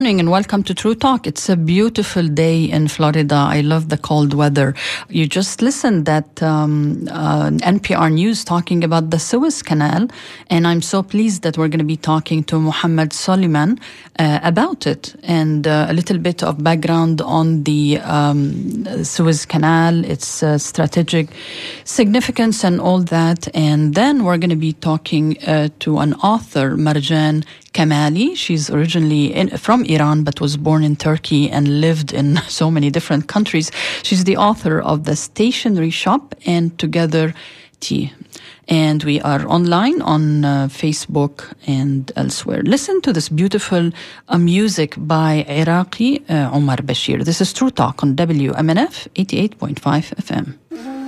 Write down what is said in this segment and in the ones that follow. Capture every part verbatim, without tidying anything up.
evening and welcome to True Talk. It's a beautiful day in Florida. I love the cold weather. You just listened at um, uh, N P R News talking about the Suez Canal, and I'm so pleased that we're going to be talking to Mohammed Soliman uh, about it and uh, a little bit of background on the um, Suez Canal, its uh, strategic significance and all that. And then we're going to be talking uh, to an author, Marjan Kamali. She's originally in, from Iran, but was born in Turkey and lived in so many different countries. She's the author of The Stationery Shop and Together Tea. And we are online on uh, Facebook and elsewhere. Listen to this beautiful uh, music by Iraqi uh, Omar Bashir. This is True Talk on W M N F eighty-eight point five F M.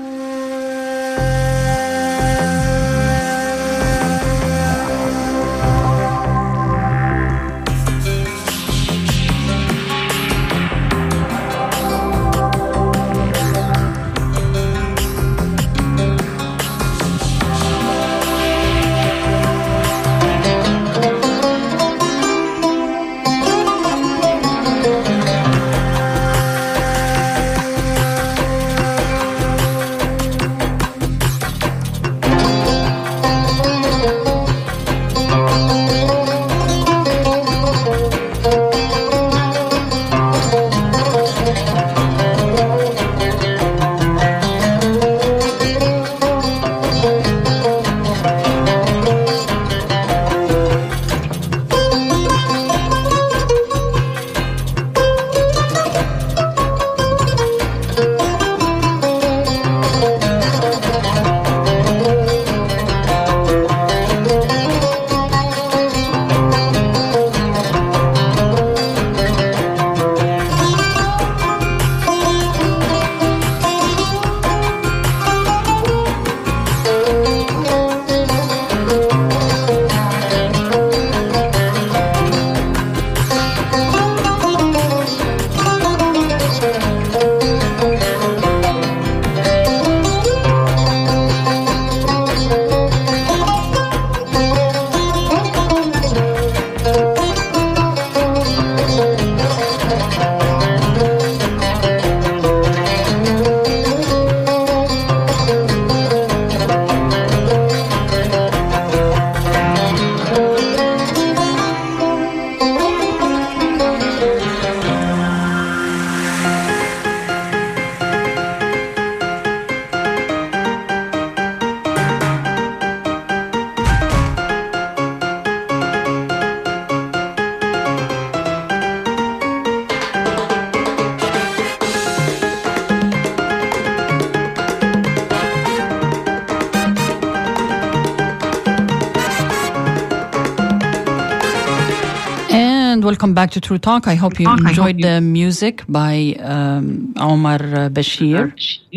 Welcome back to True Talk. I hope you enjoyed hope you... the music by um, Omar Bashir.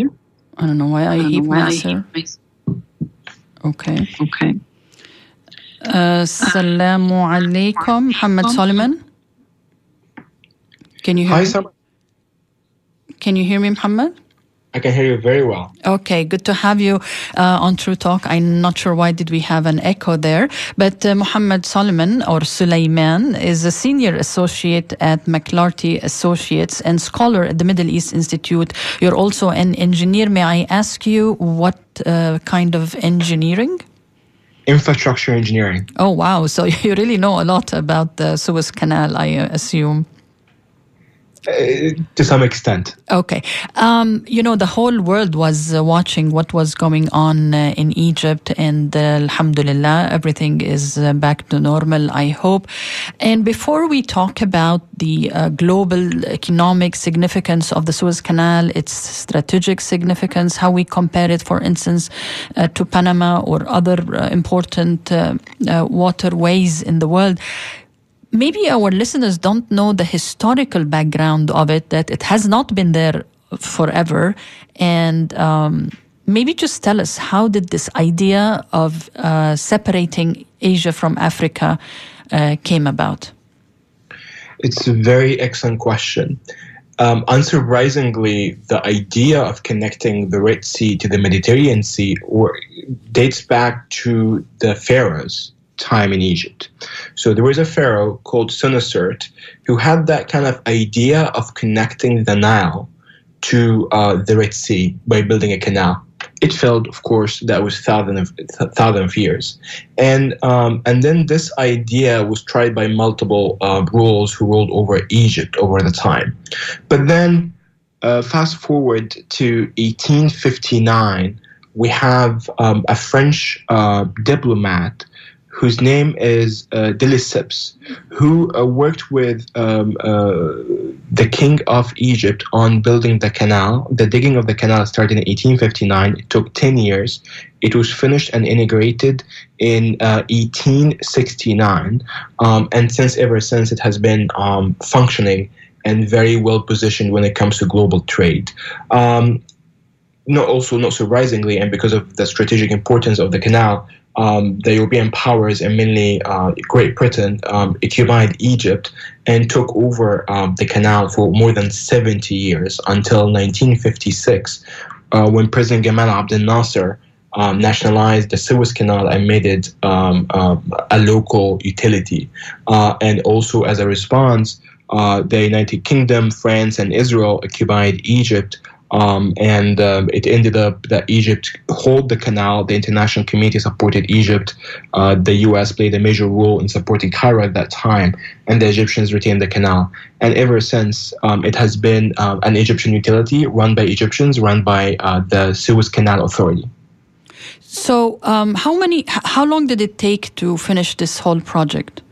I don't know why I, I heap myself. Okay. Okay. Assalamu uh, alaikum, Mohammed Soliman. Can you hear Hi, me? Sam. Can you hear me, Mohammed? I can hear you very well. Okay, good to have you uh, on True Talk. I'm not sure why did we have an echo there, but uh, Mohammed Soliman or Sulaiman is a senior associate at McLarty Associates and scholar at the Middle East Institute. You're also an engineer. May I ask you what uh, kind of engineering? Infrastructure engineering. Oh, wow. So you really know a lot about the Suez Canal, I assume. Uh, to some extent. Okay. Um, you know, the whole world was uh, watching what was going on uh, in Egypt, and uh, alhamdulillah, everything is uh, back to normal, I hope. And before we talk about the uh, global economic significance of the Suez Canal, its strategic significance, how we compare it, for instance, uh, to Panama or other uh, important uh, uh, waterways in the world, maybe our listeners don't know the historical background of it, that it has not been there forever. And um, maybe just tell us, how did this idea of uh, separating Asia from Africa uh, came about? It's a very excellent question. Um, unsurprisingly, the idea of connecting the Red Sea to the Mediterranean Sea or, dates back to the pharaohs. time in Egypt. So there was a pharaoh called Senusert who had that kind of idea of connecting the Nile to uh, the Red Sea by building a canal. It failed, of course. That was thousands of, thousands of years. And um, and then this idea was tried by multiple uh, rulers who ruled over Egypt over the time. But then uh, fast forward to eighteen fifty-nine, we have um, a French uh, diplomat whose name is uh, de Lesseps, who uh, worked with um, uh, the king of Egypt on building the canal. The digging of the canal started in eighteen fifty-nine. It took ten years. It was finished and integrated in uh, eighteen sixty-nine. Um, and since ever since, it has been um, functioning and very well positioned when it comes to global trade. Um, no, also, not surprisingly, and because of the strategic importance of the canal, Um, the European powers, and mainly uh, Great Britain, um, occupied Egypt and took over um, the canal for more than seventy years until nineteen fifty-six, uh, when President Gamal Abdel Nasser um, nationalized the Suez Canal and made it um, uh, a local utility. Uh, and also as a response, uh, the United Kingdom, France, and Israel occupied Egypt. Um, and um, it ended up that Egypt held the canal. The international community supported Egypt. Uh, the U S played a major role in supporting Cairo at that time, and the Egyptians retained the canal. And ever since, um, it has been uh, an Egyptian utility run by Egyptians, run by uh, the Suez Canal Authority. So, um, how many? How long did it take to finish this whole project?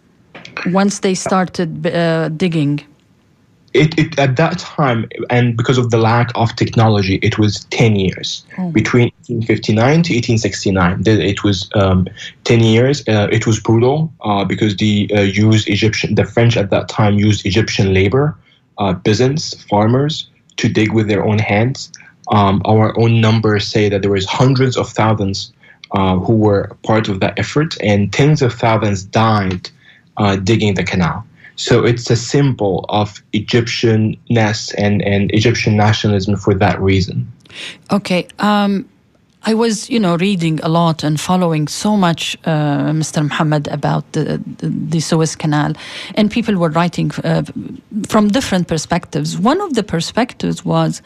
Once they started uh, digging. It, it at that time, and because of the lack of technology, it was ten years. Oh. Between eighteen fifty-nine to eighteen sixty-nine. It was um, ten years. Uh, it was brutal uh, because the uh, used Egyptian, the French at that time used Egyptian labor, uh, peasants, farmers, to dig with their own hands. Um, our own numbers say that there was hundreds of thousands uh, who were part of that effort, and tens of thousands died uh, digging the canal. So it's a symbol of Egyptianness and, and Egyptian nationalism for that reason. Okay. Um, I was, you know, reading a lot and following so much, uh, Mister Mohammed, about the, the, the Suez Canal. And people were writing uh, from different perspectives. One of the perspectives was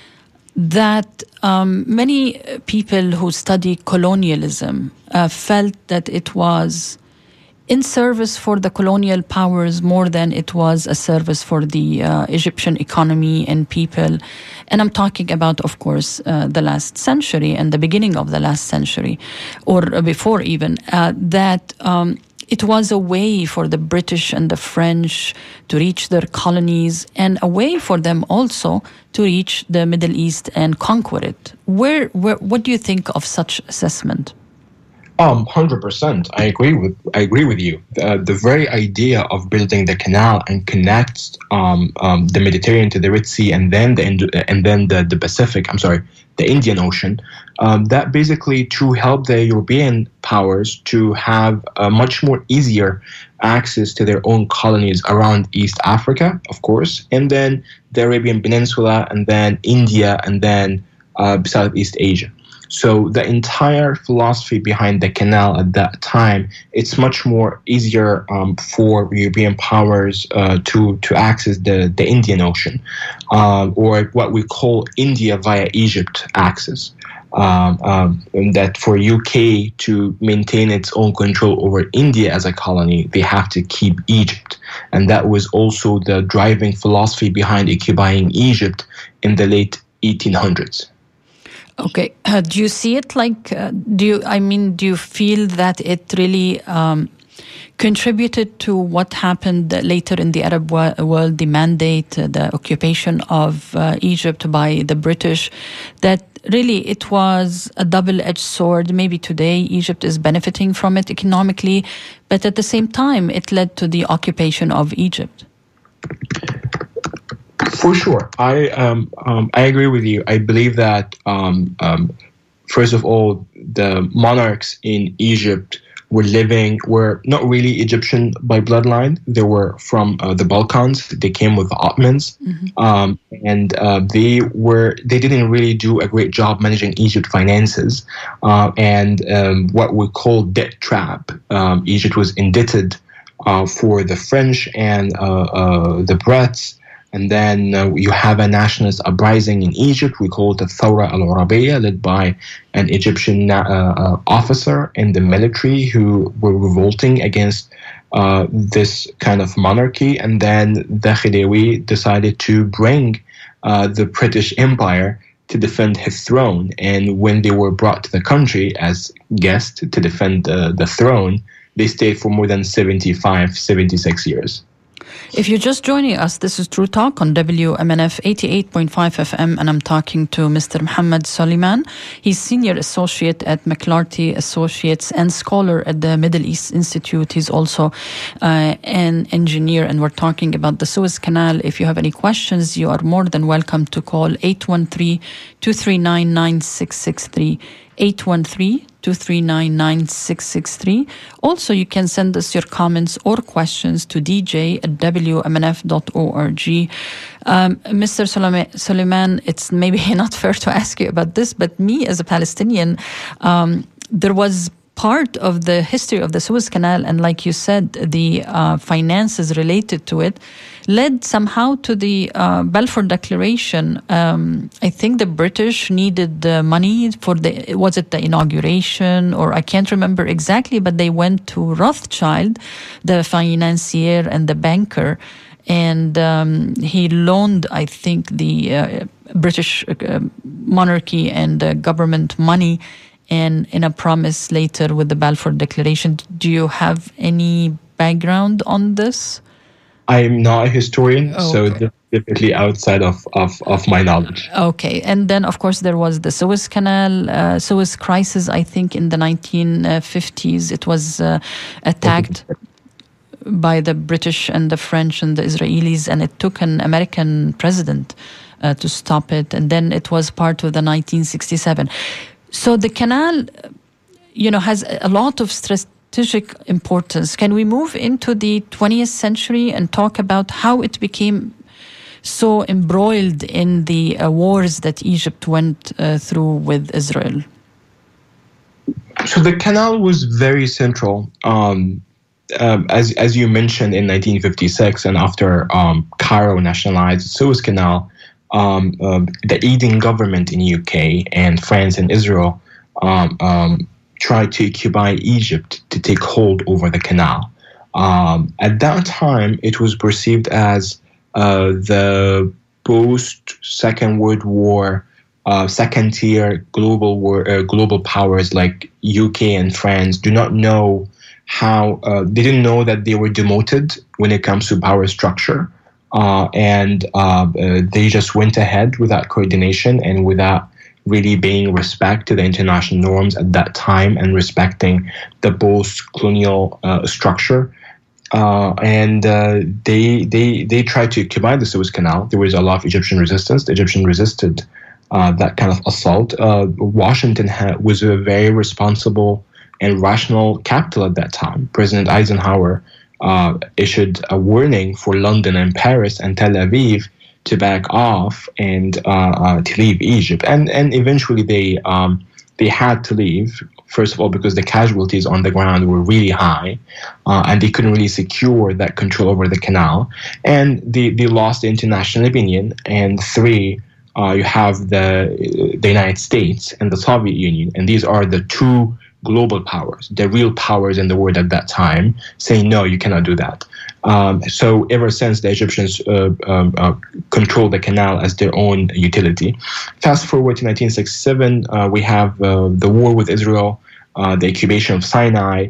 that um, many people who study colonialism uh, felt that it was in service for the colonial powers more than it was a service for the uh, Egyptian economy and people. And I'm talking about, of course, uh, the last century and the beginning of the last century, or before even, uh, that um, it was a way for the British and the French to reach their colonies, and a way for them also to reach the Middle East and conquer it. Where, where, what do you think of such assessment? Um, one hundred percent. I agree with I agree with you. Uh, the very idea of building the canal and connect um, um, the Mediterranean to the Red Sea and then the and then the, the Pacific. I'm sorry, the Indian Ocean. Um, that basically to help the European powers to have a much more easier access to their own colonies around East Africa, of course, and then the Arabian Peninsula, and then India, and then uh, Southeast Asia. So the entire philosophy behind the canal at that time, it's much more easier um, for European powers uh, to to access the, the Indian Ocean, um, or what we call India via Egypt access. Um, um, and that for U K to maintain its own control over India as a colony, they have to keep Egypt. And that was also the driving philosophy behind occupying Egypt in the late eighteen hundreds. Okay. Uh, do you see it like, uh, do you, I mean, do you feel that it really um, contributed to what happened later in the Arab wo- world, the mandate, uh, the occupation of uh, Egypt by the British, that really it was a double-edged sword? Maybe today Egypt is benefiting from it economically, but at the same time it led to the occupation of Egypt. For sure, I um, um, I agree with you. I believe that um, um, first of all, the monarchs in Egypt were living, were not really Egyptian by bloodline. They were from uh, the Balkans. They came with the Ottomans. Mm-hmm. Um, and uh, they were, they didn't really do a great job managing Egypt finances. Uh, and um, what we call debt trap. Um, Egypt was indebted uh, for the French and uh, uh, the Brits. And then uh, you have a nationalist uprising in Egypt. We call it the Thawra al-Arabiya, led by an Egyptian uh, uh, officer in the military who were revolting against uh, this kind of monarchy. And then the Khidewi decided to bring uh, the British Empire to defend his throne. And when they were brought to the country as guests to defend uh, the throne, they stayed for more than seventy-five, seventy-six years. If you're just joining us, this is True Talk on W M N F eighty-eight point five F M, and I'm talking to Mister Mohammed Soliman. He's Senior Associate at McLarty Associates and Scholar at the Middle East Institute. He's also uh, an engineer, and we're talking about the Suez Canal. If you have any questions, you are more than welcome to call eight one three, two three nine, nine six six three. eight one three, two three nine, nine six six three. Also, you can send us your comments or questions to d j at w m n f dot org. Um, Mister Soliman, it's maybe not fair to ask you about this, but me as a Palestinian, um, there was part of the history of the Suez Canal, and like you said, the uh, finances related to it led somehow to the uh, Balfour Declaration. Um, I think the British needed the money for the, was it the inauguration, or I can't remember exactly, but they went to Rothschild, the financier and the banker, and um, he loaned, I think, the uh, British uh, monarchy and the government money, and in a promise later with the Balfour Declaration. Do you have any background on this? I'm not a historian, oh, so okay. definitely outside of, of, of my knowledge. Okay. And then, of course, there was the Suez Canal, uh, Suez Crisis, I think, in the nineteen fifties. It was uh, attacked by the British and the French and the Israelis, and it took an American president uh, to stop it. And then it was part of the nineteen sixty-seven. So the canal, you know, has a lot of strategic importance. Can we move into the twentieth century and talk about how it became so embroiled in the uh, wars that Egypt went uh, through with Israel? So the canal was very central. Um, um, as as you mentioned, in nineteen fifty-six, and after um, Cairo nationalized the Suez Canal, Um, um, the Eden government in U K and France and Israel um, um, tried to occupy Egypt to take hold over the canal. Um, at that time, it was perceived as uh, the post-Second World War, uh, second-tier global war, uh, global powers like U K and France do not know how. Uh, they didn't know that they were demoted when it comes to power structure. Uh, and uh, uh, they just went ahead without coordination and without really paying respect to the international norms at that time and respecting the post-colonial uh, structure. Uh, and uh, they they they tried to occupy the Suez Canal. There was a lot of Egyptian resistance. The Egyptians resisted uh, that kind of assault. Uh, Washington ha- was a very responsible and rational capital at that time. President Eisenhower Uh, issued a warning for London and Paris and Tel Aviv to back off and uh, uh, to leave Egypt, and and eventually they um, they had to leave. First of all, because the casualties on the ground were really high, uh, and they couldn't really secure that control over the canal, and they, they lost the international opinion. And three, uh, you have the the United States and the Soviet Union, and these are the two global powers, the real powers in the world at that time, saying, no, you cannot do that. Um, so ever since, the Egyptians uh, um, uh, controlled the canal as their own utility. Fast forward to nineteen sixty-seven, uh, we have uh, the war with Israel, uh, the occupation of Sinai,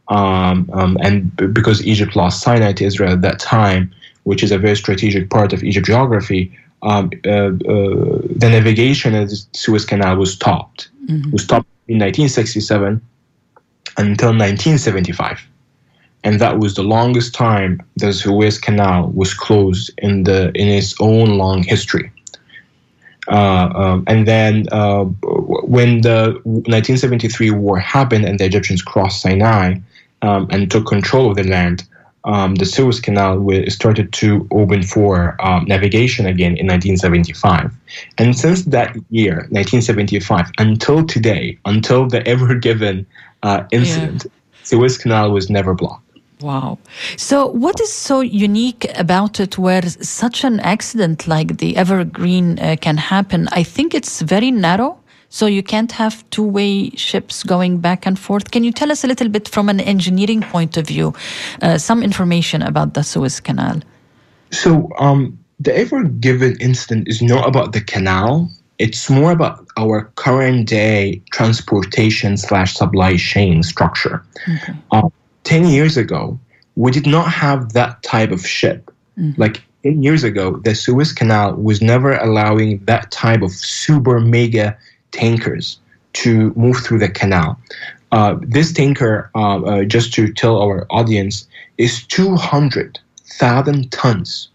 um, um, and b- because Egypt lost Sinai to Israel at that time, which is a very strategic part of Egypt geography, um, uh, uh, the navigation of the Suez Canal was stopped. Mm-hmm. was stopped in nineteen sixty-seven until nineteen seventy-five. And that was the longest time the Suez Canal was closed in the in its own long history. Uh, um, and then uh, when the nineteen seventy-three war happened and the Egyptians crossed Sinai, um, and took control of the land, um, the Suez Canal w- started to open for um, navigation again in nineteen seventy-five. And since that year, nineteen seventy-five, until today, until the Ever Given uh, incident, yeah. Suez Canal was never blocked. Wow. So what is so unique about it where such an accident like the Evergreen uh, can happen? I think it's very narrow, so you can't have two-way ships going back and forth. Can you tell us a little bit from an engineering point of view, uh, some information about the Suez Canal? So um, the Ever Given incident is not about the canal. It's more about our current day transportation slash supply chain structure. Okay. Um, ten years ago, we did not have that type of ship. Mm-hmm. Like ten years ago, the Suez Canal was never allowing that type of super mega tankers to move through the canal. Uh, this tanker, uh, uh, just to tell our audience, is two hundred thousand tons.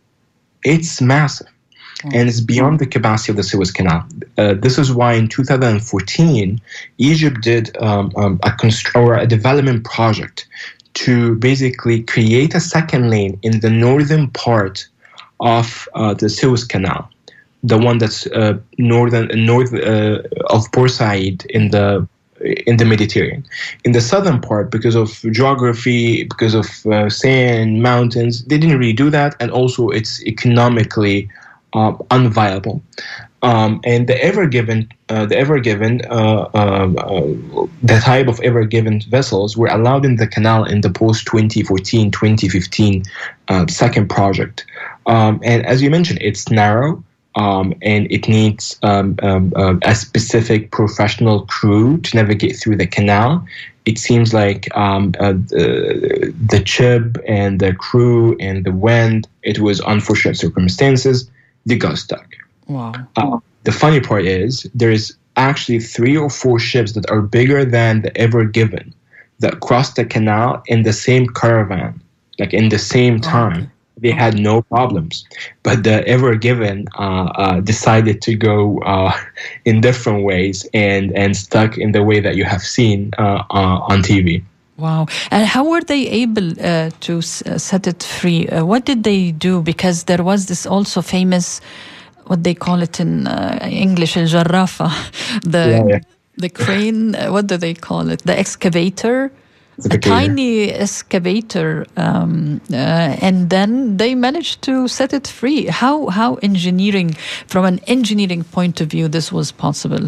It's massive. And it's beyond the capacity of the Suez Canal. Uh, this is why in two thousand fourteen, Egypt did um, um, a, const- or a development project to basically create a second lane in the northern part of uh, the Suez Canal, the one that's uh, northern north uh, of Port Said in the in the Mediterranean. In the southern part, because of geography, because of uh, sand, mountains, they didn't really do that, and also it's economically Uh, unviable, um, and the Ever Given, uh, the Ever Given, uh, uh, uh, the type of Ever Given vessels were allowed in the canal in the post twenty fourteen twenty fifteen uh, second project. Um, and as you mentioned, it's narrow, um, and it needs um, um, uh, a specific professional crew to navigate through the canal. It seems like um, uh, the, the chib and the crew and the wind, it was unfortunate circumstances. They got stuck. Wow. Uh, the funny part is there is actually three or four ships that are bigger than the Ever Given that crossed the canal in the same caravan, like in the same time. Oh. They had no problems. But the Ever Given uh, uh, decided to go uh, in different ways and, and stuck in the way that you have seen uh, uh, on T V. Wow. And how were they able uh, to s- uh, set it free? Uh, what did they do? Because there was this also famous, what they call it in uh, English, el jarrafa, the, yeah, yeah. the crane, uh, what do they call it? The excavator, a tiny excavator. Um, uh, and then they managed to set it free. How, how engineering, from an engineering point of view, this was possible?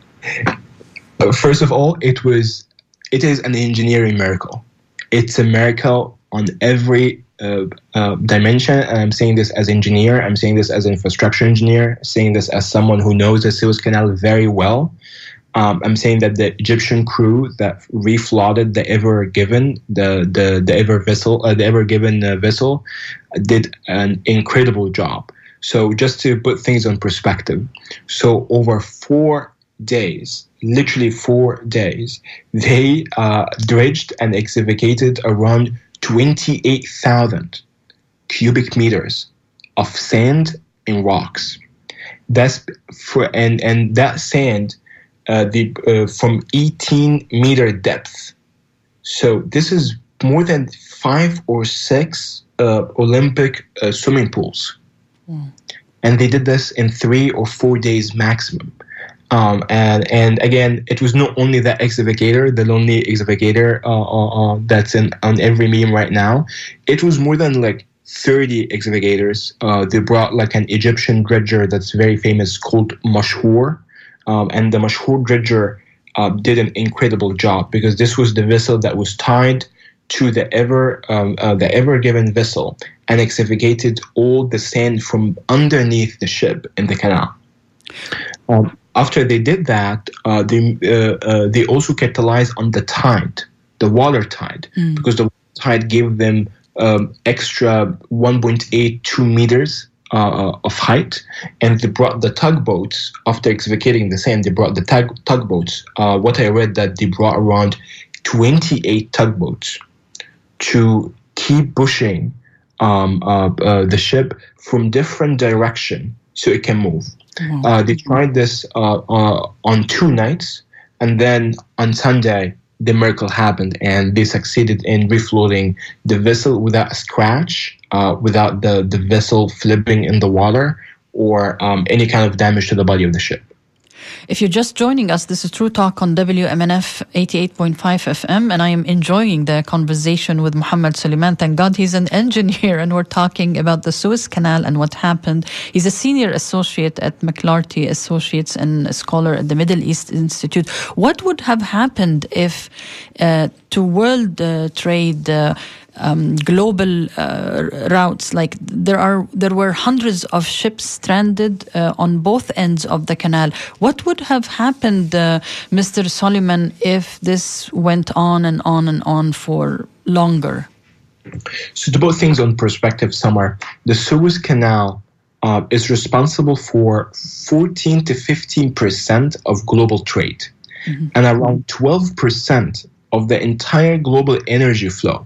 Uh, first of all, it was It is an engineering miracle. It's a miracle on every uh, uh, dimension. And I'm saying this as engineer. I'm saying this as an infrastructure engineer. Saying this as someone who knows the Suez Canal very well. Um, I'm saying that the Egyptian crew that refloated the Ever Given, the the the Ever vessel, uh, the Ever Given uh, vessel, did an incredible job. So just to put things in perspective, so over four days. Literally four days, they uh, dredged and excavated around twenty-eight thousand cubic meters of sand and rocks. That's for and and that sand, uh, the uh, from eighteen meter depth. So this is more than five or six uh, Olympic uh, swimming pools, mm. and they did this in three or four days maximum. Um, and and again, it was not only that excavator, the lonely excavator uh, uh, uh, that's in on every meme right now. It was more than like thirty excavators. Uh, they brought like an Egyptian dredger that's very famous called Mashhour, um, and the Mashhour dredger uh, did an incredible job because this was the vessel that was tied to the ever um, uh, the Ever Given vessel and excavated all the sand from underneath the ship in the canal. Um, After they did that, uh, they uh, uh, they also capitalized on the tide, the water tide, mm. because the tide gave them um, extra one point eight two meters uh, of height, and they brought the tugboats after excavating the sand. They brought the tug tugboats. Uh, what I read that they brought around twenty-eight tugboats to keep pushing um, uh, uh, the ship from different direction so it can move. Uh, they tried this uh, uh, on two nights, and then on Sunday the miracle happened, and they succeeded in refloating the vessel without a scratch, uh, without the, the vessel flipping in the water, or um, any kind of damage to the body of the ship. If you're just joining us, this is True Talk on W M N F eighty-eight point five F M, and I am enjoying the conversation with Mohammed Suleiman. Thank God he's an engineer, and we're talking about the Suez Canal and what happened. He's a senior associate at McLarty Associates and a scholar at the Middle East Institute. What would have happened if uh, to world uh, trade uh, Um, global uh, routes, like there are, there were hundreds of ships stranded uh, on both ends of the canal. What would have happened, uh, Mister Suleiman, if this went on and on and on for longer? So to put things on perspective, Samar, the Suez Canal uh, is responsible for fourteen to fifteen percent of global trade, mm-hmm. and around twelve percent of the entire global energy flow.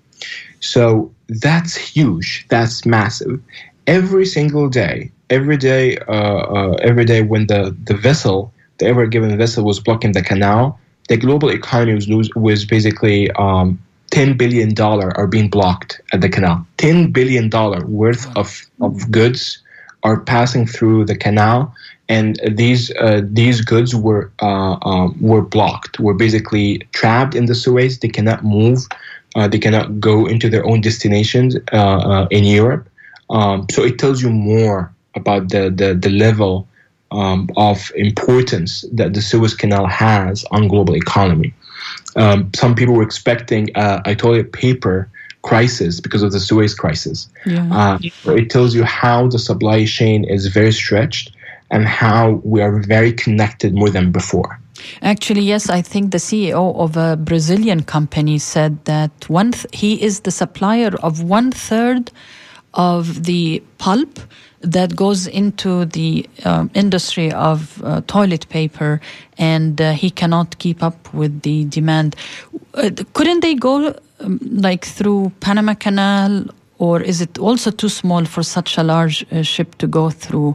So that's huge. That's massive. Every single day, every day, uh, uh, every day when the, the vessel, the ever given vessel was blocking the canal, the global economy was lose, was basically um, ten billion dollars are being blocked at the canal. ten billion dollars worth of, of goods are passing through the canal, and these uh, these goods were uh, um, were blocked. Were basically trapped in the Suez. They cannot move. Uh, they cannot go into their own destinations uh, uh, in Europe. Um, so it tells you more about the, the, the level um, of importance that the Suez Canal has on global economy. Um, some people were expecting uh, a toilet paper crisis because of the Suez crisis. Yeah. Uh, so it tells you how the supply chain is very stretched and how we are very connected more than before. Actually, yes, I think the C E O of a Brazilian company said that one th- he is the supplier of one third of the pulp that goes into the um, industry of uh, toilet paper, and uh, he cannot keep up with the demand. Uh, couldn't they go um, like through Panama Canal, or is it also too small for such a large uh, ship to go through?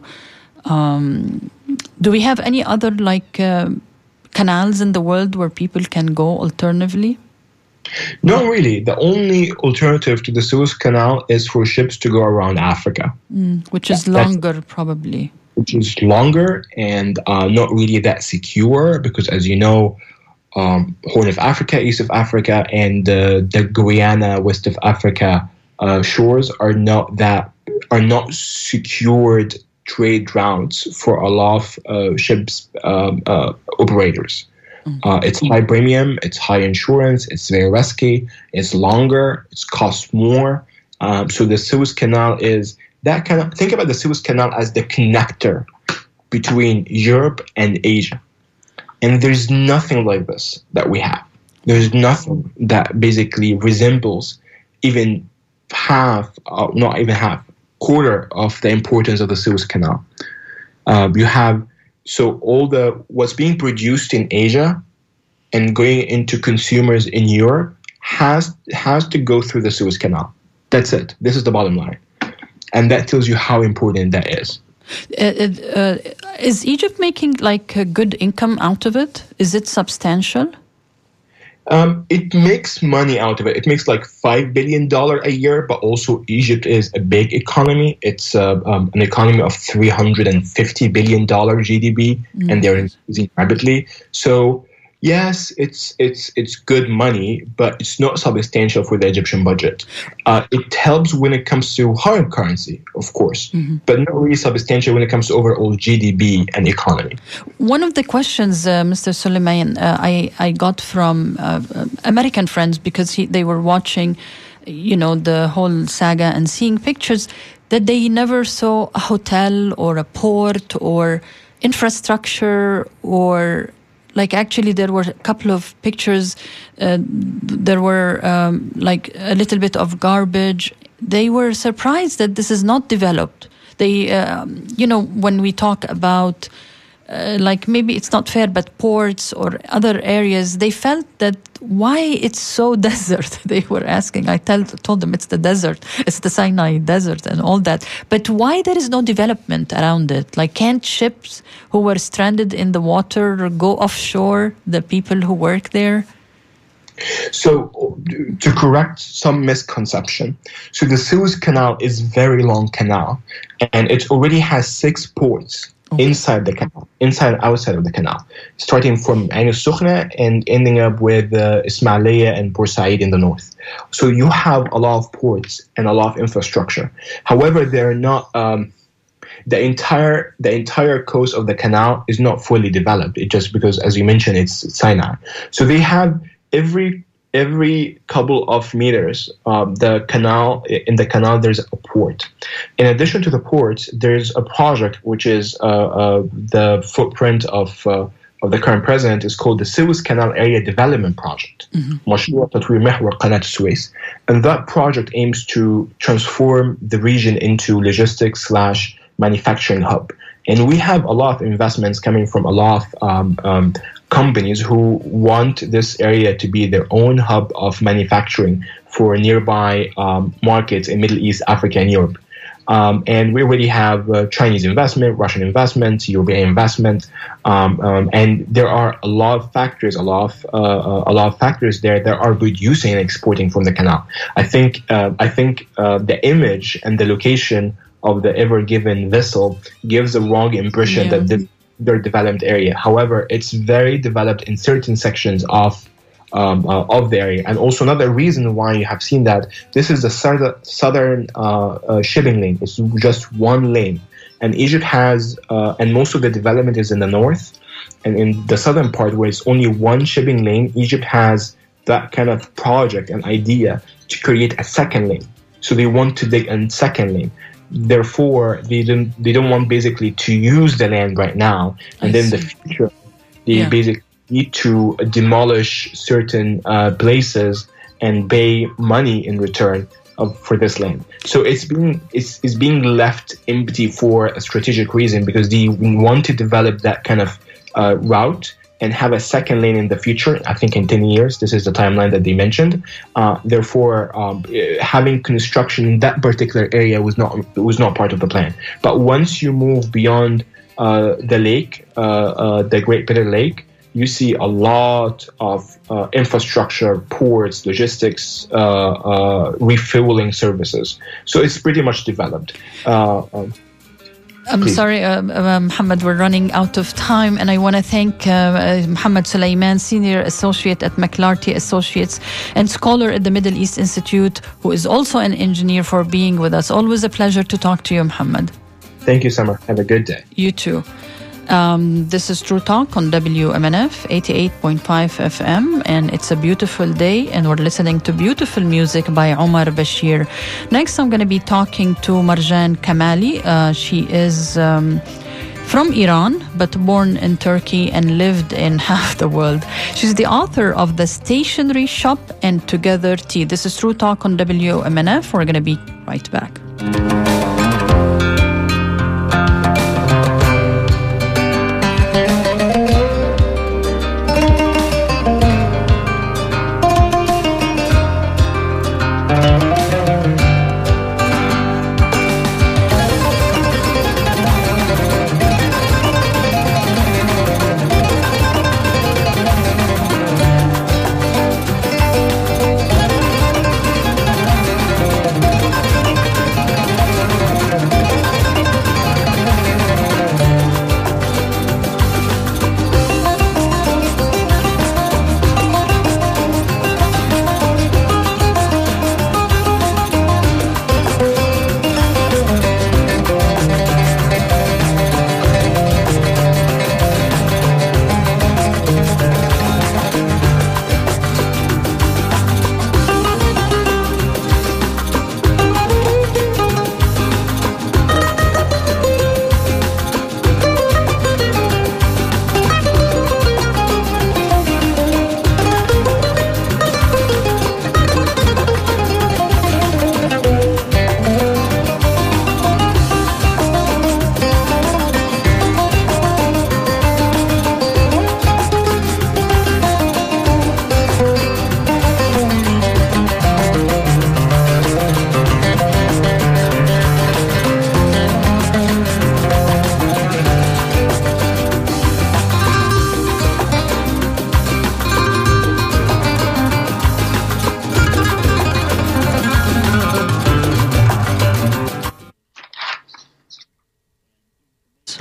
Um, do we have any other like uh, canals in the world where people can go alternatively? No, really. The only alternative to the Suez Canal is for ships to go around Africa. Mm, which is longer, That's, probably. Which is longer and uh, not really that secure because, as you know, um, Horn of Africa, East of Africa, and uh, the Guyana, West of Africa uh, shores are not that are not secured trade routes for a lot of uh, ships um, uh, operators. Uh, it's high premium, it's high insurance, it's very risky, it's longer, it costs more. Um, so the Suez Canal is that kind of, think about the Suez Canal as the connector between Europe and Asia. And there's nothing like this that we have. There's nothing that basically resembles even half, uh, not even half, quarter of the importance of the Suez Canal. Uh, you have So all the what's being produced in Asia and going into consumers in Europe has has to go through the Suez Canal. That's it. This is the bottom line, and that tells you how important that is. Uh, uh, is Egypt making like a good income out of it? Is it substantial? Um, it makes money out of it. It makes like five billion dollars a year, but also Egypt is a big economy. It's uh, um, an economy of three hundred fifty billion dollars G D P, mm-hmm. and they're increasing rapidly. So yes, it's it's it's good money, but it's not substantial for the Egyptian budget. Uh, it helps when it comes to hard currency, of course, mm-hmm. but not really substantial when it comes to overall G D P and economy. One of the questions, uh, Mister Suleiman, uh, I, I got from uh, American friends because he, they were watching, you know, the whole saga and seeing pictures that they never saw a hotel or a port or infrastructure or... Like actually there were a couple of pictures, uh, there were um, like a little bit of garbage. They were surprised that this is not developed. They, um, you know, when we talk about uh, like maybe it's not fair, but ports or other areas, they felt that why it's so desert. They were asking, I tell, told them it's the desert, it's the Sinai desert and all that. But why there is no development around it? Like can't ships who were stranded in the water go offshore, the people who work there? So to correct some misconception, so the Suez Canal is very long canal, and it already has six ports okay. inside the canal, inside and outside of the canal, starting from Ain al-Sukhna and ending up with uh, Ismailia and Port Said in the north. So you have a lot of ports and a lot of infrastructure. However, they're not... Um, The entire the entire coast of the canal is not fully developed. It just because, as you mentioned, it's Sinai. So they have every every couple of meters, um, the canal in the canal there's a port. In addition to the ports, there's a project which is uh, uh, the footprint of uh, of the current president is called the Suez Canal Area Development Project, مشروع تطوير محور قناة السويس, and that project aims to transform the region into logistics slash manufacturing hub. And we have a lot of investments coming from a lot of um, um, companies who want this area to be their own hub of manufacturing for nearby um, markets in Middle East, Africa, and Europe. Um, and we already have uh, Chinese investment, Russian investment, European investment, um, um, and there are a lot of factors, a lot of uh, uh, a lot of factors there that are producing and exporting from the canal. I think uh, I think uh, the image and the location of the Ever Given vessel gives a wrong impression yeah. that this, they're developed area. However, it's very developed in certain sections of Um, uh, of the area. And also another reason why you have seen that, this is the southern, southern uh, uh, shipping lane. It's just one lane. And Egypt has, uh, and most of the development is in the north. And in the southern part where it's only one shipping lane, Egypt has that kind of project and idea to create a second lane. So they want to dig a second lane. Therefore, they don't, they don't want basically to use the land right now. And I then see. the future, they yeah. basically need to demolish certain uh, places and pay money in return of, for this land. So it's being it's, it's being left empty for a strategic reason, because they want to develop that kind of uh, route and have a second lane in the future. I think in ten years, this is the timeline that they mentioned. Uh, therefore, um, having construction in that particular area was not was not part of the plan. But once you move beyond uh, the lake, uh, uh, the Great Bitter Lake, you see a lot of uh, infrastructure, ports, logistics, uh, uh, refueling services. So it's pretty much developed. Uh, um, I'm please. sorry, uh, uh, Mohammed, we're running out of time, and I want to thank uh, uh, Mohammed Suleiman, Senior Associate at McLarty Associates and Scholar at the Middle East Institute, who is also an engineer, for being with us. Always a pleasure to talk to you, Mohammed. Thank you, Summer. Have a good day. You too. Um, this is True Talk on W M N F eighty-eight point five F M, and it's a beautiful day, and we're listening to beautiful music by Omar Bashir. Next, I'm going to be talking to Marjan Kamali. Uh, she is um, from Iran, but born in Turkey and lived in half the world. She's the author of The Stationery Shop and Together Tea. This is True Talk on W M N F. We're going to be right back.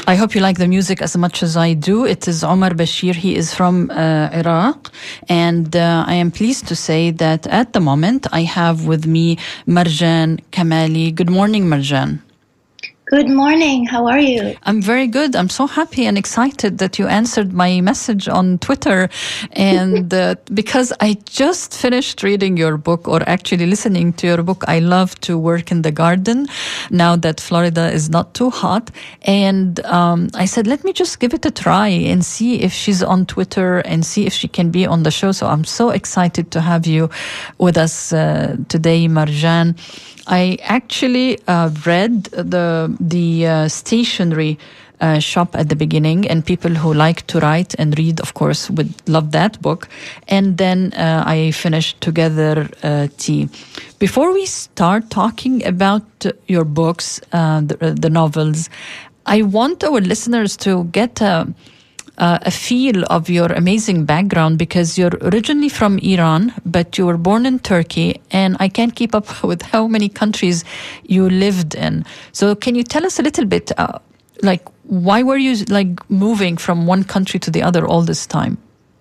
I hope you like the music as much as I do. It is Omar Bashir. He is from uh, Iraq. And uh, I am pleased to say that at the moment I have with me Marjan Kamali. Good morning, Marjan. Good morning. How are you? I'm very good. I'm so happy and excited that you answered my message on Twitter. And uh, because I just finished reading your book, or actually listening to your book, I love to work in the garden now that Florida is not too hot. And um, I said, let me just give it a try and see if she's on Twitter and see if she can be on the show. So I'm so excited to have you with us uh, today, Marjan. I actually uh, read the the uh, stationery uh, shop at the beginning, and people who like to write and read, of course, would love that book. And then uh, I finished Together uh, Tea. Before we start talking about your books, uh, the, the novels, I want our listeners to get a Uh, a feel of your amazing background, because you're originally from Iran, but you were born in Turkey, and I can't keep up with how many countries you lived in. So can you tell us a little bit, uh, like, why were you like moving from one country to the other all this time?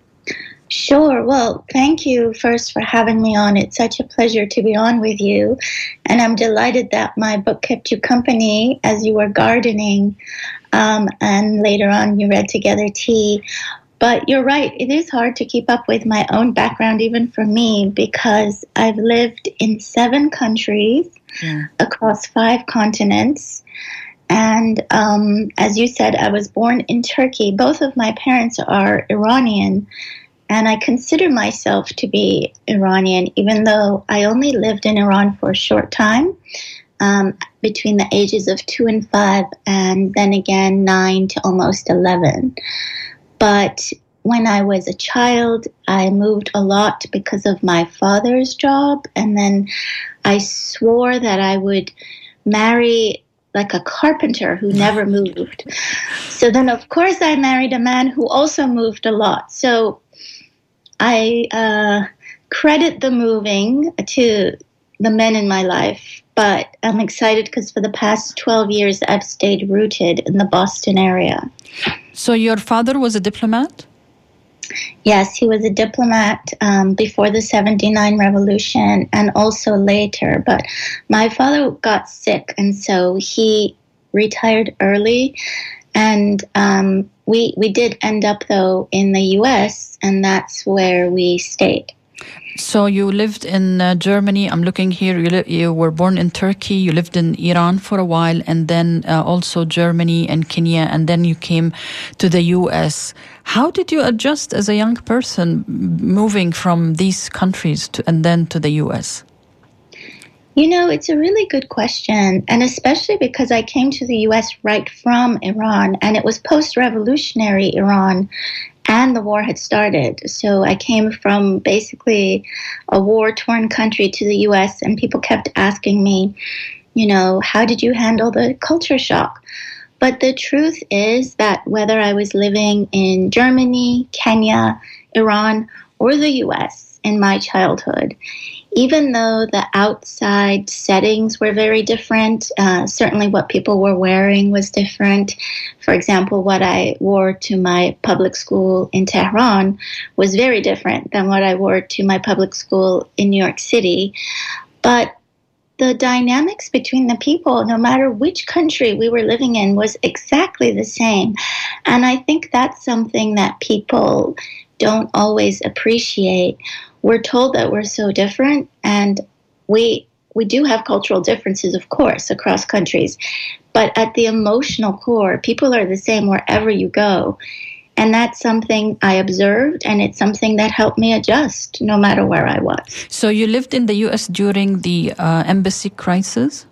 Sure. Well, thank you first for having me on. It's such a pleasure to be on with you. And I'm delighted that my book kept you company as you were gardening. Um, and later on, you read Together Tea. But you're right. It is hard to keep up with my own background, even for me, because I've lived in seven countries yeah. across five continents. And um, as you said, I was born in Turkey. Both of my parents are Iranian. And I consider myself to be Iranian, even though I only lived in Iran for a short time, um, between the ages of two and five, and then again nine to almost eleven. But when I was a child, I moved a lot because of my father's job, and then I swore that I would marry like a carpenter who never moved. So then, of course, I married a man who also moved a lot. So I uh, credit the moving to the men in my life, but I'm excited because for the past twelve years, I've stayed rooted in the Boston area. So your father was a diplomat? Yes, he was a diplomat um, before the seventy-nine revolution and also later. But my father got sick, and so he retired early. And um, we we did end up, though, in the U S, and that's where we stayed. So you lived in uh, Germany. I'm looking here. You, li- you were born in Turkey. You lived in Iran for a while, and then uh, also Germany and Kenya, and then you came to the U S. How did you adjust as a young person moving from these countries to, and then to the U S? You know, it's a really good question, and especially because I came to the U S right from Iran, and it was post-revolutionary Iran, and the war had started. So I came from basically a war-torn country to the U S, and people kept asking me, you know, how did you handle the culture shock? But the truth is that whether I was living in Germany, Kenya, Iran, or the U S in my childhood, even though the outside settings were very different, uh, certainly what people were wearing was different. For example, what I wore to my public school in Tehran was very different than what I wore to my public school in New York City. But the dynamics between the people, no matter which country we were living in, was exactly the same. And I think that's something that people don't always appreciate. We're told that we're so different, and we we do have cultural differences, of course, across countries. But at the emotional core, people are the same wherever you go. And that's something I observed, and it's something that helped me adjust no matter where I was. So you lived in the U S during the uh, embassy crisis?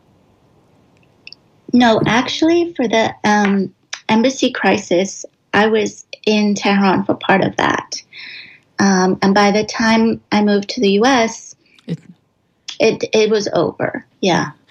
No, actually, for the um, embassy crisis, I was in Tehran for part of that. Um, and by the time I moved to the U S, it, it it was over. Yeah.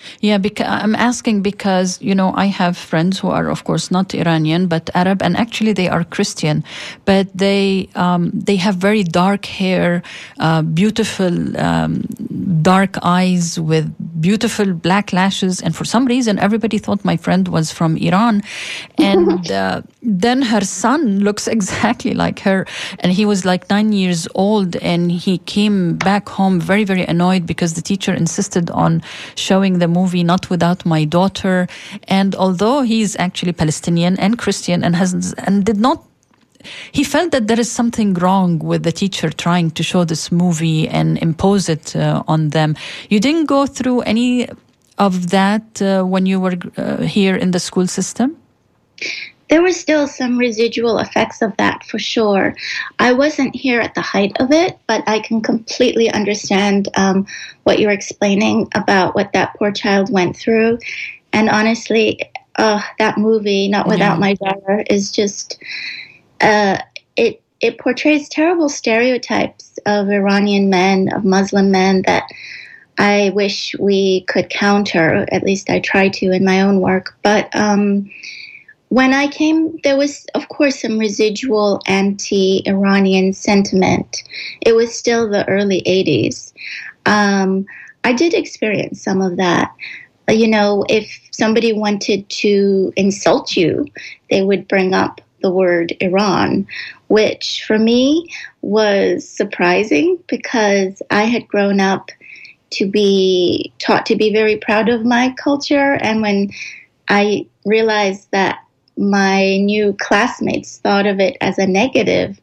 Yeah, because I'm asking because, you know, I have friends who are, of course, not Iranian, but Arab, and actually they are Christian, but they um, they have very dark hair, uh, beautiful um, dark eyes with beautiful black lashes. And for some reason, everybody thought my friend was from Iran. And uh, then her son looks exactly like her. And he was like nine years old, and he came back home very, very annoyed because the teacher insisted on showing the movie Not Without My Daughter. And although he's actually Palestinian and Christian and has and did not, he felt that there is something wrong with the teacher trying to show this movie and impose it uh, on them. You didn't go through any of that uh, when you were uh, here in the school system? There were still some residual effects of that, for sure. I wasn't here at the height of it, but I can completely understand um, what you're explaining about what that poor child went through. And honestly, uh, that movie, Not Without Yeah. My Daughter, is just, uh, it, it portrays terrible stereotypes of Iranian men, of Muslim men, that I wish we could counter. At least I try to in my own work. But um, when I came, there was, of course, some residual anti-Iranian sentiment. It was still the early eighties. Um, I did experience some of that. You know, if somebody wanted to insult you, they would bring up the word Iran, which for me was surprising because I had grown up to be taught to be very proud of my culture. And when I realized that my new classmates thought of it as a negative,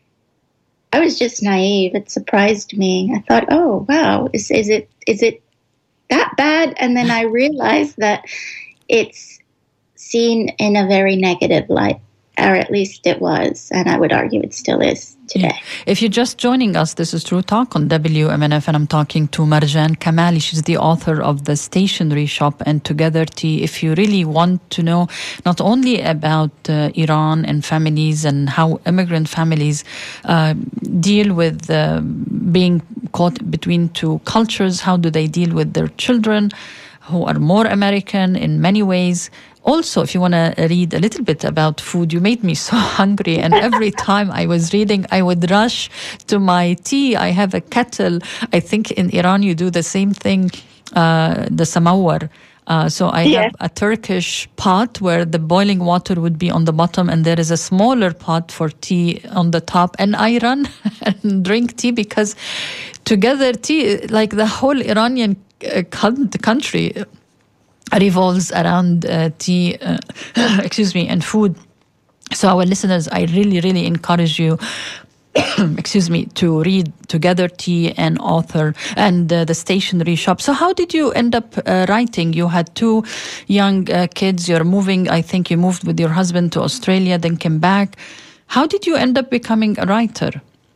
I was just naive. It surprised me. I thought, oh, wow, is, is it is it that bad? And then I realized that it's seen in a very negative light, or at least it was, and I would argue it still is today. Yeah. If you're just joining us, this is True Talk on W M N F, and I'm talking to Marjan Kamali. She's the author of The Stationery Shop and Together Tea. If you really want to know not only about uh, Iran and families and how immigrant families uh, deal with uh, being caught between two cultures, how do they deal with their children who are more American in many ways. Also, if you want to read a little bit about food, you made me so hungry. And every time I was reading, I would rush to my tea. I have a kettle. I think in Iran you do the same thing, uh, the samawar. Uh, so I Yes. have a Turkish pot where the boiling water would be on the bottom, and there is a smaller pot for tea on the top. And I run and drink tea because Together Tea, like the whole Iranian uh, con- country, revolves around uh, tea, uh, excuse me, and food. So our listeners, I really, really encourage you, excuse me, to read Together Tea and author and uh, The Stationery Shop. So how did you end up uh, writing? You had two young uh, kids. You're moving, I think you moved with your husband to Australia, then came back. How did you end up becoming a writer?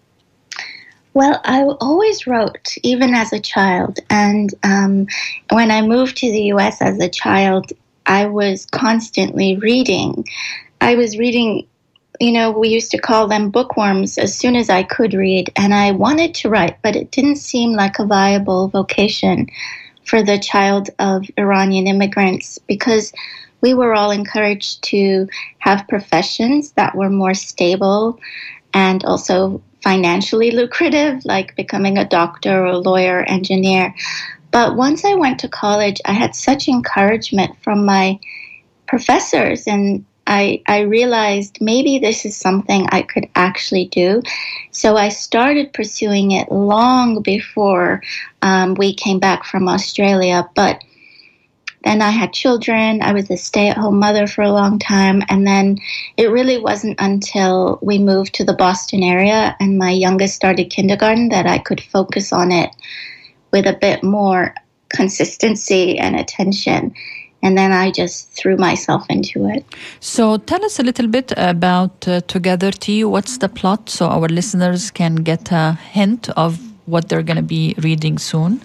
Well, I always wrote, even as a child. And um, when I moved to the U S as a child, I was constantly reading. I was reading, you know, we used to call them bookworms as soon as I could read. And I wanted to write, but it didn't seem like a viable vocation for the child of Iranian immigrants because we were all encouraged to have professions that were more stable and also financially lucrative, like becoming a doctor or lawyer, engineer. But once I went to college, I had such encouragement from my professors, and I, I realized maybe this is something I could actually do. So I started pursuing it long before um, we came back from Australia. But then I had children. I was a stay-at-home mother for a long time. And then it really wasn't until we moved to the Boston area and my youngest started kindergarten that I could focus on it with a bit more consistency and attention. And then I just threw myself into it. So tell us a little bit about uh, Together Tea. What's the plot so our listeners can get a hint of what they're going to be reading soon?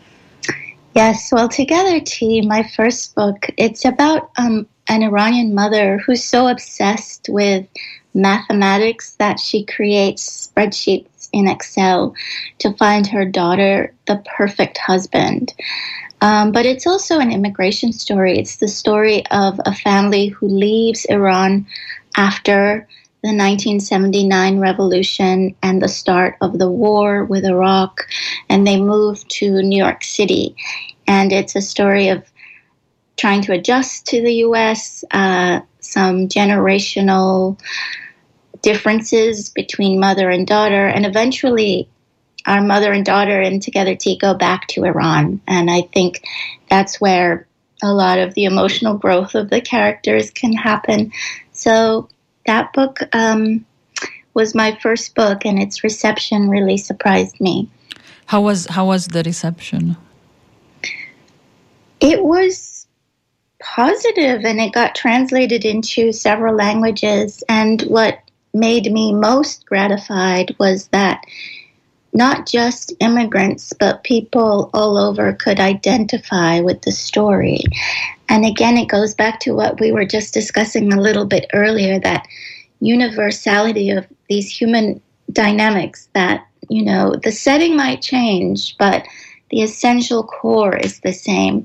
Yes, well, Together Tea, my first book, it's about um, an Iranian mother who's so obsessed with mathematics that she creates spreadsheets in Excel to find her daughter the perfect husband. Um, but it's also an immigration story. It's the story of a family who leaves Iran after the nineteen seventy-nine revolution and the start of the war with Iraq, and they move to New York City. And it's a story of trying to adjust to the U S, uh, some generational differences between mother and daughter, and eventually our mother and daughter and Together Tea go back to Iran. And I think that's where a lot of the emotional growth of the characters can happen. So that book um, was my first book, and its reception really surprised me. How was how was the reception? It was positive, and it got translated into several languages. And what made me most gratified was that not just immigrants, but people all over could identify with the story. And again, it goes back to what we were just discussing a little bit earlier, that universality of these human dynamics, that, you know, the setting might change, but the essential core is the same.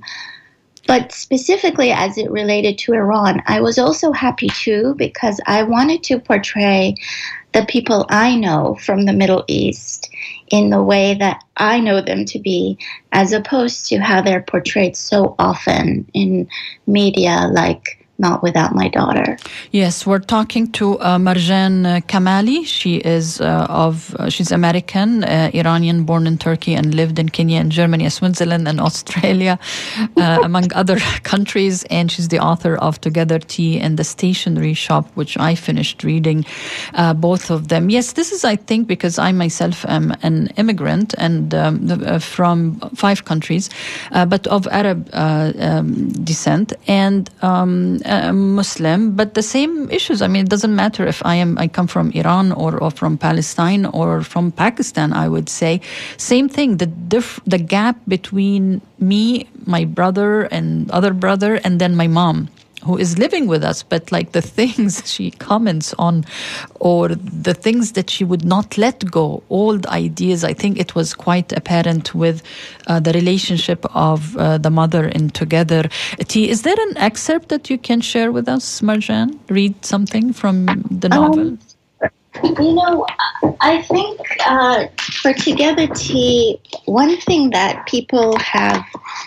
But specifically as it related to Iran, I was also happy too, because I wanted to portray the people I know from the Middle East in the way that I know them to be, as opposed to how they're portrayed so often in media, like Not Without My Daughter. Yes, we're talking to uh, Marjan Kamali. She is uh, of uh, she's American, uh, Iranian, born in Turkey and lived in Kenya and Germany, Switzerland and Australia, uh, among other countries. And she's the author of Together Tea and The Stationery Shop, which I finished reading, uh, both of them. Yes, this is, I think, because I myself am an immigrant and um, uh, from five countries, uh, but of Arab uh, um, descent, and um, Uh, Muslim, but the same issues. I mean, it doesn't matter if I am I come from Iran or, or from Palestine or from Pakistan. I would say same thing. The diff, the gap between me, my brother, and other brother, and then my mom, who is living with us, but like the things she comments on or the things that she would not let go, old ideas, I think it was quite apparent with uh, the relationship of uh, the mother in Together Tea. Is there an excerpt that you can share with us, Marjan? Read something from the novel? Um, you know, I think uh, for Together Tea, one thing that people have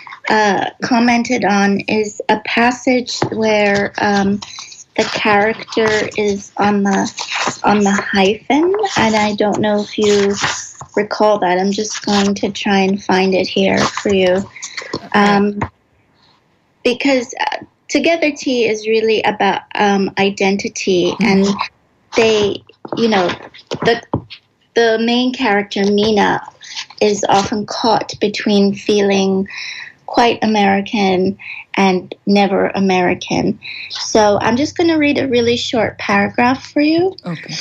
Uh, commented on is a passage where um, the character is on the on the hyphen, and I don't know if you recall that. I'm just going to try and find it here for you, um, because uh, Together Tea is really about um, identity, and they, you know, the the main character Mina is often caught between feeling quite American and never American. So I'm just going to read a really short paragraph for you. Okay.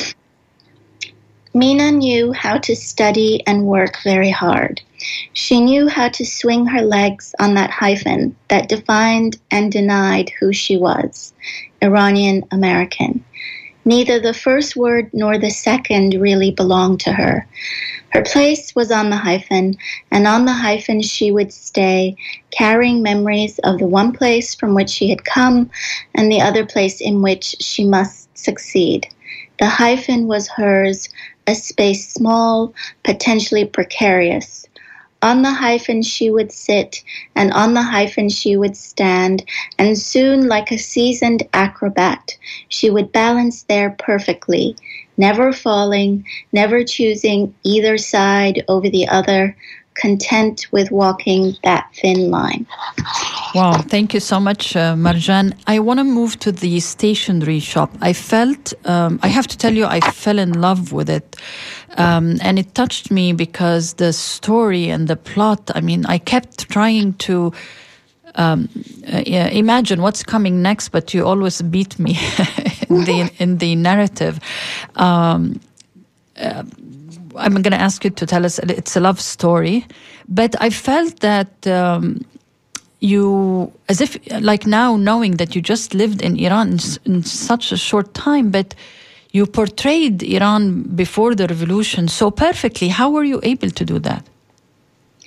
Mina knew how to study and work very hard. She knew how to swing her legs on that hyphen that defined and denied who she was, Iranian American. Neither the first word nor the second really belonged to her. Her place was on the hyphen, and on the hyphen she would stay, carrying memories of the one place from which she had come and the other place in which she must succeed. The hyphen was hers, a space small, potentially precarious. On the hyphen she would sit, and on the hyphen she would stand, and soon, like a seasoned acrobat, she would balance there perfectly, never falling, never choosing either side over the other, content with walking that thin line. Wow, thank you so much, uh, Marjan. I want to move to the stationery shop. I felt, um, I have to tell you, I fell in love with it. Um, and it touched me because the story and the plot, I mean, I kept trying to um, uh, yeah, imagine what's coming next, but you always beat me in the in the narrative. Um, uh, I'm going to ask you to tell us, it's a love story, but I felt that um, you, as if, like now, knowing that you just lived in Iran in, in such a short time, but you portrayed Iran before the revolution so perfectly. How were you able to do that?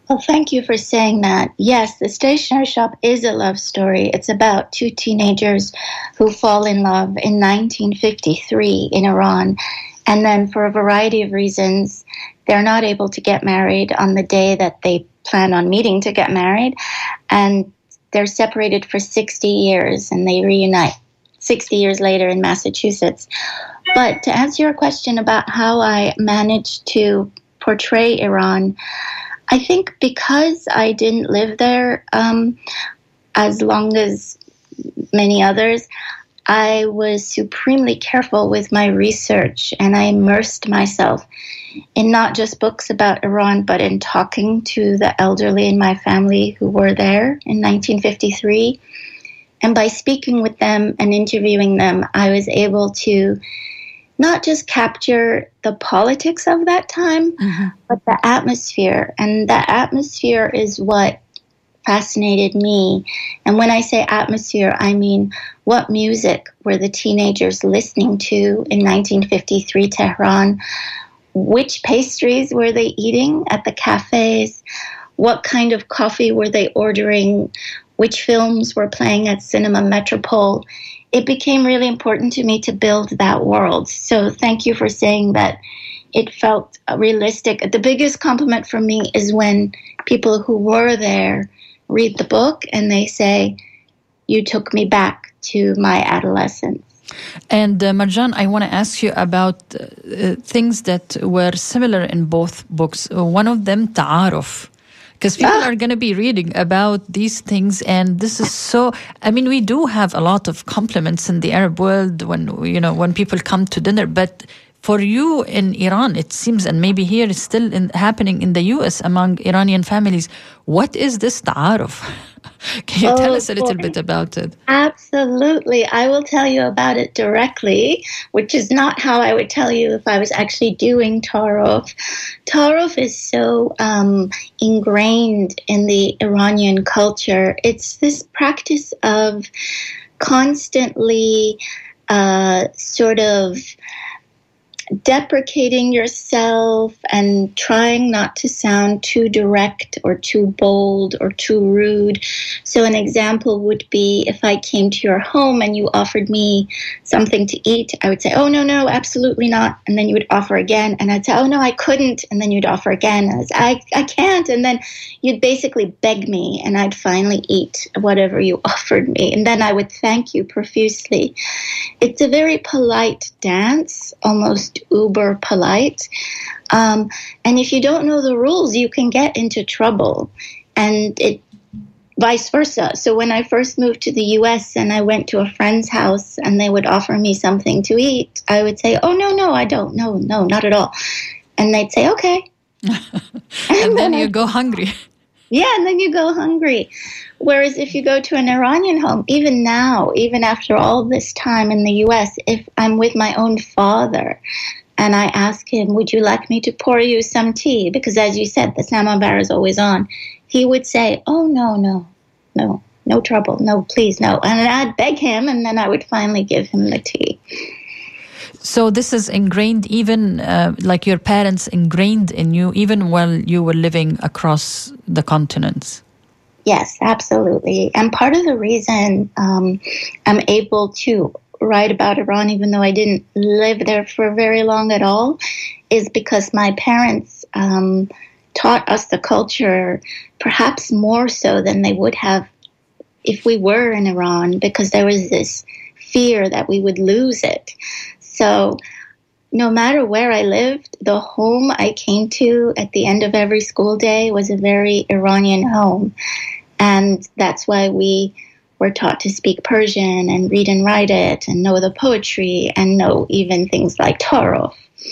Well, thank you for saying that. Yes, The Stationery Shop is a love story. It's about two teenagers who fall in love in nineteen fifty-three in Iran. And then for a variety of reasons, they're not able to get married on the day that they plan on meeting to get married. And they're separated for sixty years and they reunite sixty years later in Massachusetts. But to answer your question about how I managed to portray Iran, I think because I didn't live there um, as long as many others, I was supremely careful with my research, and I immersed myself in not just books about Iran, but in talking to the elderly in my family who were there in nineteen fifty-three. And by speaking with them and interviewing them, I was able to not just capture the politics of that time, mm-hmm. but the atmosphere. And that atmosphere is what fascinated me. And when I say atmosphere, I mean, what music were the teenagers listening to in nineteen fifty-three Tehran? Which pastries were they eating at the cafes? What kind of coffee were they ordering? Which films were playing at Cinema Metropole? It became really important to me to build that world. So thank you for saying that it felt realistic. The biggest compliment for me is when people who were there read the book and they say, you took me back to my adolescence. And uh, Marjan, I want to ask you about uh, things that were similar in both books. Uh, one of them, ta'aruf. Because people ah. are going to be reading about these things, and this is so. I mean, we do have a lot of compliments in the Arab world when you know when people come to dinner, but for you in Iran, it seems, and maybe here it's still in, happening in the U S among Iranian families. What is this ta'aruf? Can you oh, tell us a little boy. bit about it? Absolutely. I will tell you about it directly, which is not how I would tell you if I was actually doing ta'aruf. Ta'aruf is so um, ingrained in the Iranian culture. It's this practice of constantly uh, sort of deprecating yourself and trying not to sound too direct or too bold or too rude. So an example would be if I came to your home and you offered me something to eat, I would say, oh, no, no, absolutely not. And then you would offer again. And I'd say, oh, no, I couldn't. And then you'd offer again. And I'd say, I, I can't. And then you'd basically beg me and I'd finally eat whatever you offered me. And then I would thank you profusely. It's a very polite dance, almost uber polite. Um, and if you don't know the rules, you can get into trouble. And it vice versa. So when I first moved to the U S and I went to a friend's house and they would offer me something to eat, I would say, oh, no, no, I don't. No, no, not at all. And they'd say, okay. and, and then, then you I, go hungry. Yeah, and then you go hungry. Whereas if you go to an Iranian home, even now, even after all this time in the U S, if I'm with my own father and I ask him, would you like me to pour you some tea? Because as you said, the samovar is always on. He would say, oh, no, no, no, no trouble. No, please, no. And I'd beg him and then I would finally give him the tea. So this is ingrained, even uh, like your parents ingrained in you, even while you were living across the continents. Yes, absolutely. And part of the reason um, I'm able to write about Iran, even though I didn't live there for very long at all, is because my parents um, taught us the culture perhaps more so than they would have if we were in Iran, because there was this fear that we would lose it. So no matter where I lived, the home I came to at the end of every school day was a very Iranian home. And that's why we were taught to speak Persian and read and write it and know the poetry and know even things like ta'aruf.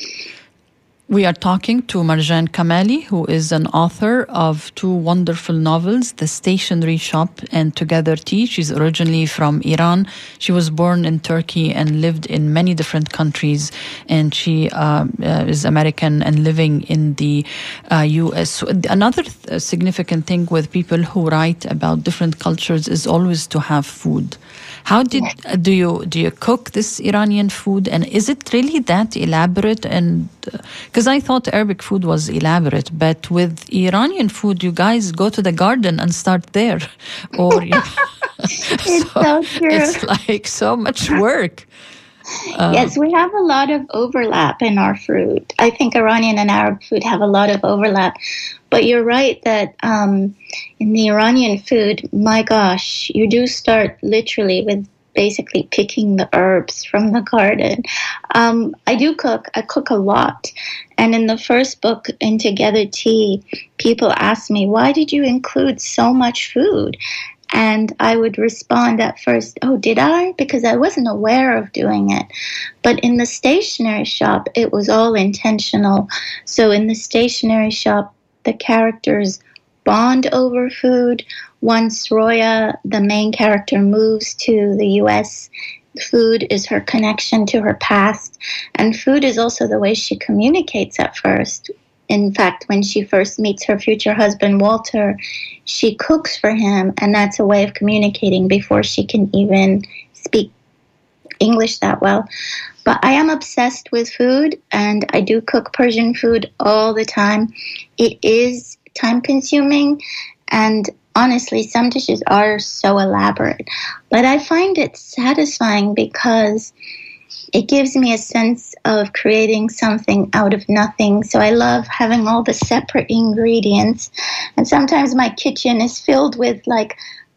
We are talking to Marjan Kamali, who is an author of two wonderful novels, The Stationery Shop and Together Tea. She's originally from Iran. She was born in Turkey and lived in many different countries. And she uh, uh, is American and living in the uh, U S. So another th- significant thing with people who write about different cultures is always to have food. How did uh, do you do you cook this Iranian food, and is it really that elaborate? And because uh, I thought Arabic food was elaborate, but with Iranian food, you guys go to the garden and start there, or you know, It's so so true. it's like so much work. Uh, Yes, we have a lot of overlap in our food. I think Iranian and Arab food have a lot of overlap. But you're right that um, in the Iranian food, my gosh, you do start literally with basically picking the herbs from the garden. Um, I do cook. I cook a lot. And in the first book, In Together Tea, people asked me, why did you include so much food? And I would respond at first, oh, did I? Because I wasn't aware of doing it. But in the stationery shop, it was all intentional. So in the stationery shop, the characters bond over food. Once Roya, the main character, moves to the U S, food is her connection to her past. And food is also the way she communicates at first. In fact, when she first meets her future husband, Walter, she cooks for him, and that's a way of communicating before she can even speak English that well. But I am obsessed with food, and I do cook Persian food all the time. It is time-consuming, and honestly, some dishes are so elaborate. But I find it satisfying because it gives me a sense of creating something out of nothing. So I love having all the separate ingredients. And sometimes my kitchen is filled with like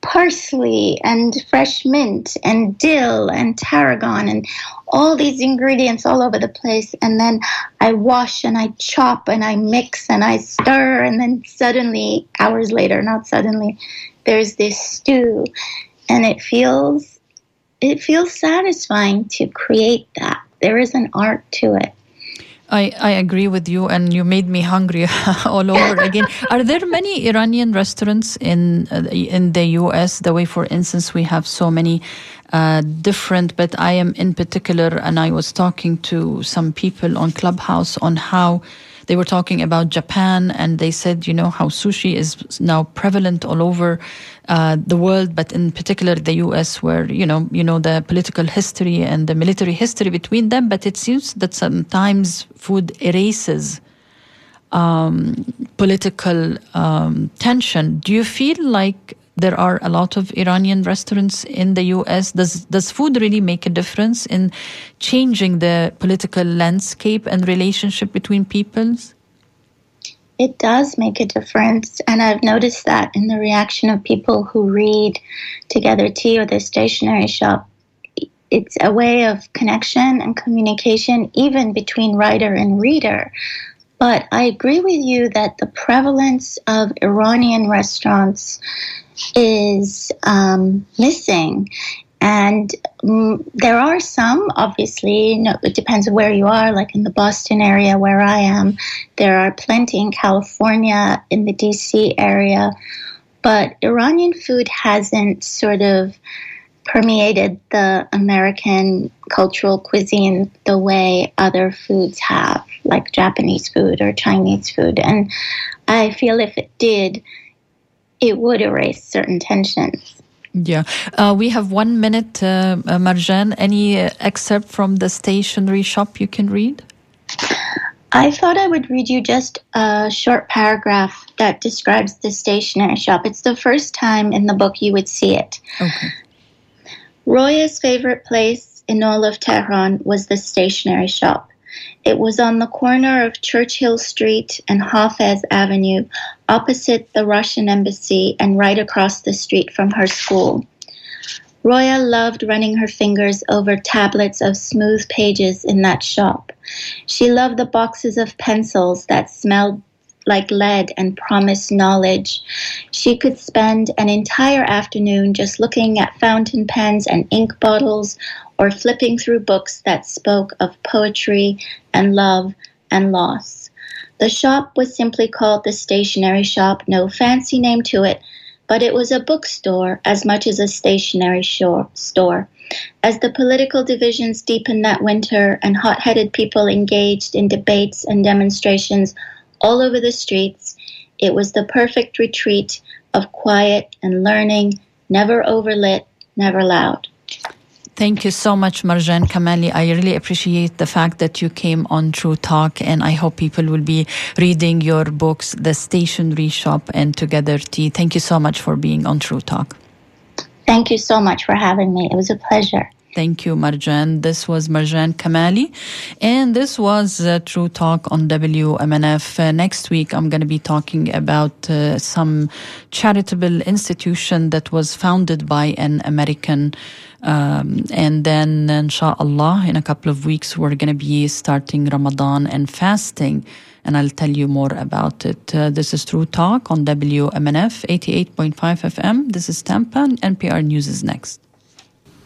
parsley and fresh mint and dill and tarragon and all these ingredients all over the place. And then I wash and I chop and I mix and I stir. And then suddenly, hours later, not suddenly, there's this stew. And it feels It feels satisfying to create that. There is an art to it. I, I agree with you, and you made me hungry all over again. Are there many Iranian restaurants in uh, in the U S? The way, for instance, we have so many uh, different, but I am in particular, and I was talking to some people on Clubhouse on how they were talking about Japan, and they said, you know, how sushi is now prevalent all over uh, the world, but in particular the U S, where, you know, you know, the political history and the military history between them. But it seems that sometimes food erases um, political um, tension. Do you feel like there are a lot of Iranian restaurants in the U S? Does does food really make a difference in changing the political landscape and relationship between peoples? It does make a difference, and I've noticed that in the reaction of people who read Together Tea or the stationery shop. It's a way of connection and communication, even between writer and reader. But I agree with you that the prevalence of Iranian restaurants is um, missing. And um, there are some, obviously, you know, it depends on where you are, like in the Boston area where I am. There are plenty in California, in the D C area. But Iranian food hasn't sort of permeated the American cultural cuisine the way other foods have, like Japanese food or Chinese food. And I feel if it did, it would erase certain tensions. Yeah. Uh, we have one minute, uh, uh, Marjan. Any uh, excerpt from the stationery shop you can read? I thought I would read you just a short paragraph that describes the stationery shop. It's the first time in the book you would see it. Okay. Roya's favorite place in all of Tehran was the stationery shop. It was on the corner of Churchill Street and Hafez Avenue, opposite the Russian embassy and right across the street from her school. Roya loved running her fingers over tablets of smooth pages in that shop. She loved the boxes of pencils that smelled like lead and promised knowledge. She could spend an entire afternoon just looking at fountain pens and ink bottles, or flipping through books that spoke of poetry and love and loss. The shop was simply called the stationery shop, no fancy name to it, but it was a bookstore as much as a stationery store. As the political divisions deepened that winter and hot-headed people engaged in debates and demonstrations all over the streets, it was the perfect retreat of quiet and learning, never overlit, never loud. Thank you so much, Marjan Kamali. I really appreciate the fact that you came on True Talk, and I hope people will be reading your books, The Stationery Shop and Together Tea. Thank you so much for being on True Talk. Thank you so much for having me. It was a pleasure. Thank you, Marjan. This was Marjan Kamali, and this was uh, True Talk on W M N F. Uh, next week, I'm going to be talking about uh, some charitable institution that was founded by an American. Um, and then, inshallah, in a couple of weeks, we're going to be starting Ramadan and fasting. And I'll tell you more about it. Uh, this is True Talk on W M N F eighty-eight point five F M. This is Tampa, and N P R News is next.